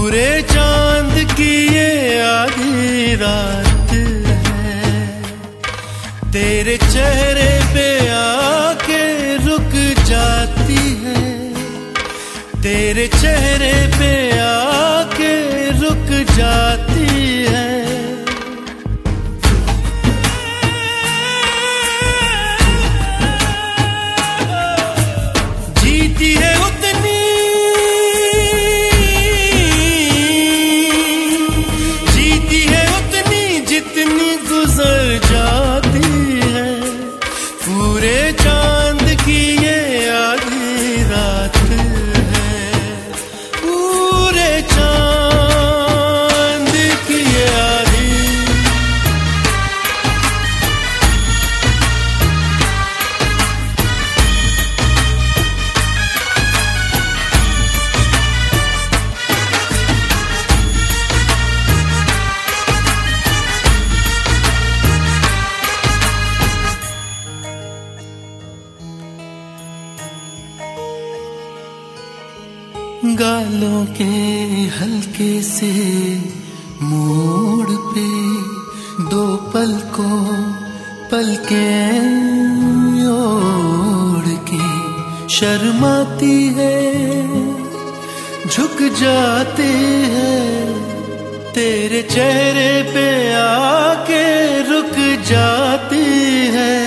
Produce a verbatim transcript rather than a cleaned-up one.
पूरे चांद की ये आधी रात है, तेरे चेहरे पे आके रुक जाती है, तेरे चेहरे पे आके रुक जाती है। जीती है उतनी, जीती है उतनी जितनी गुजर जाती है। पूरे चांद की ये आधी रात है, पूरे चांद की ये आधी। गालों के हल्के से मोड़ पे दो पलकों पलके ओढ़ के शर्माती है, झुक जाते हैं, तेरे चेहरे पे आके रुक जाती है।